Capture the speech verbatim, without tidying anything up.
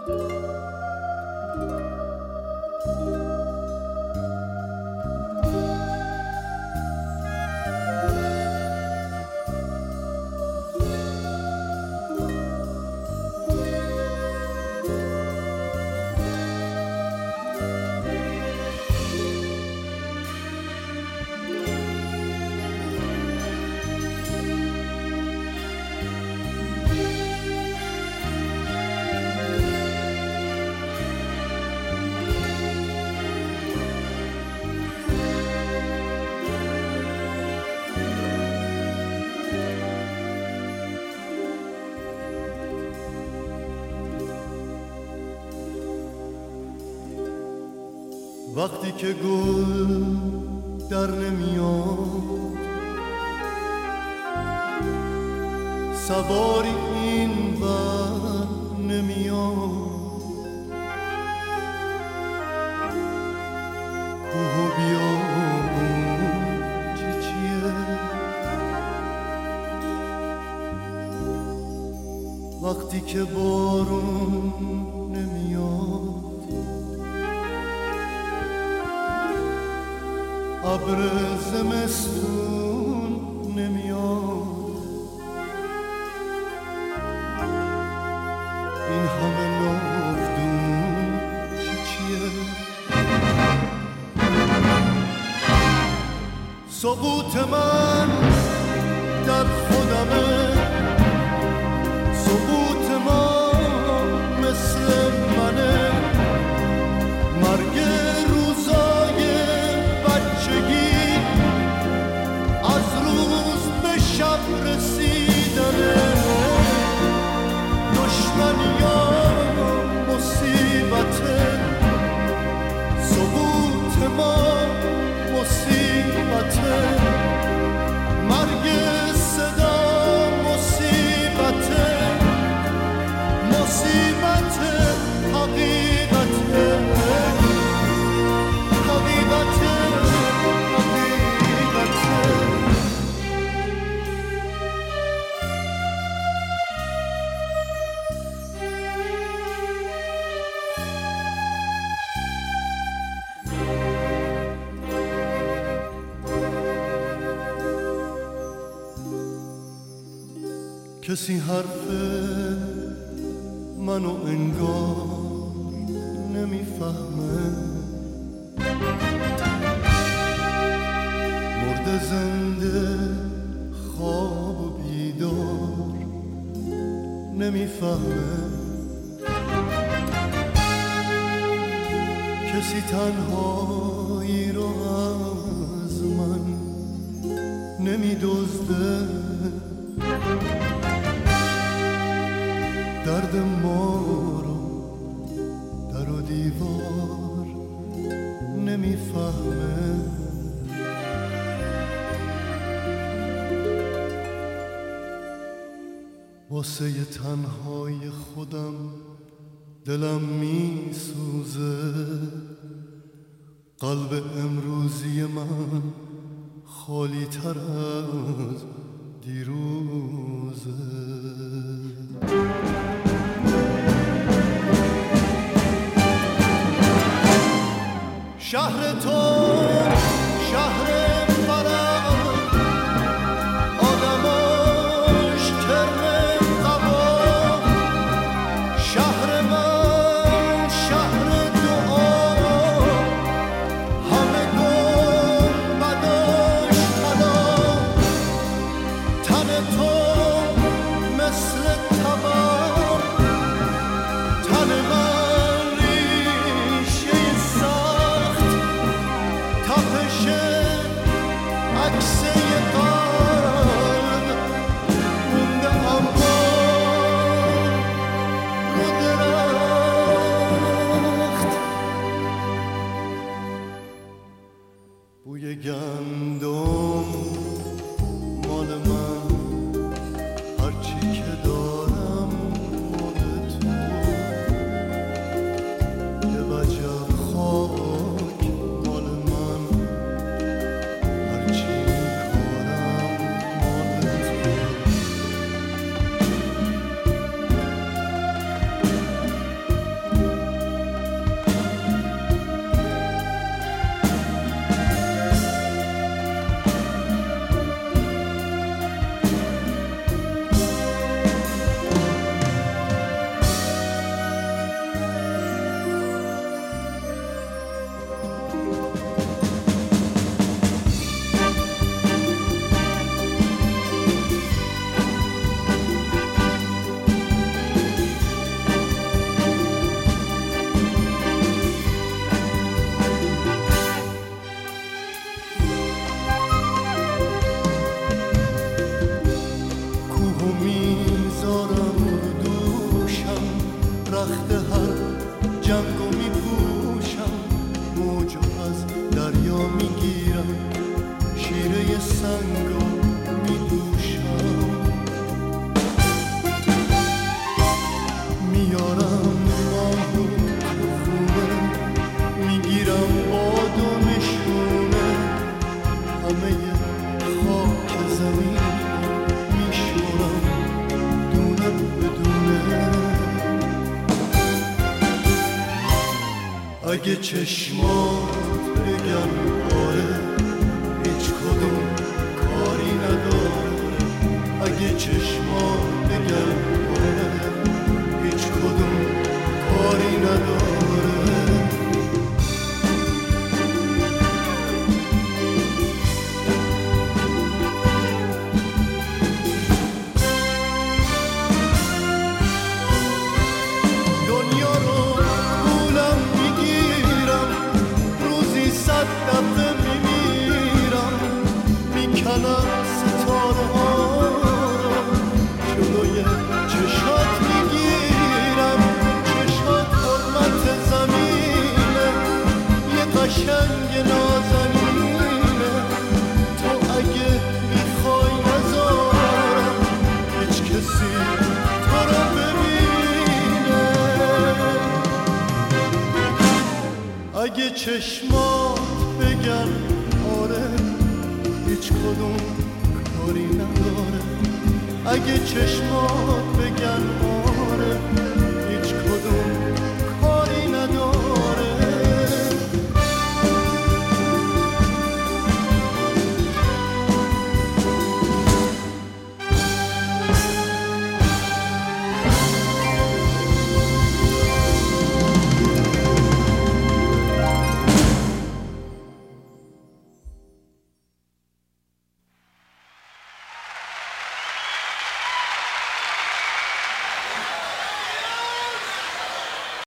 وقتی که گل در نمیاد سواری این بر نمیاد کوه و بیابون چی چیه وقتی که بارون نمیاد ابر زمستون نمیاد این همه ناودون چی چیه سقوط من در خودمه سقوط ما مثل منه مرگ روزای بچگی از روز به شب رسیدنه دشمنیا مصیبته سقوط ما مصیبته مرگ صدا مصیبته مصیبت حقیقته حقیقته کسی حرف منو انگار نمیفهمه مرده زنده خواب و بیدار نمیفهمه کسی تنهایی رو از من نمیدزده درد ما رو در و دیوار نمیفهمه واسه ی تنهای خودم دلم میسوزه قلب امروزی من خالی تر از دیروزه شهر تو شهر فرح آدماش کرم قبا شهر من شهر دعا همه گل بداش خدا تن تو مثل تخت هر جنگو می پوشم، موجو از دریا می گیرم، شیره سنگو می دوشم. میارم ماهو تو خونه، میگیرم باد و نشونه، همه خاک زمین میشورم دونه بدونه. اگه چشمات بگن آره، هیچ کدوم کاری نداره. اگه چشمات بگن آره، هیچ کدوم کاری نداره. دنیا رو گولم میگیرم، روزی صد دفعه میمیرم، میکنم ستاره ها رو جلوی چشات میگیرم. چشات حرمت زمینه، یه قشنگ نازنینه. تو اگه میخوای نذارم هیچ کسی تو رو ببینه. اگه چشمات بگن آره، هیچ کدوم کاری نداره. اگه چشمات بگن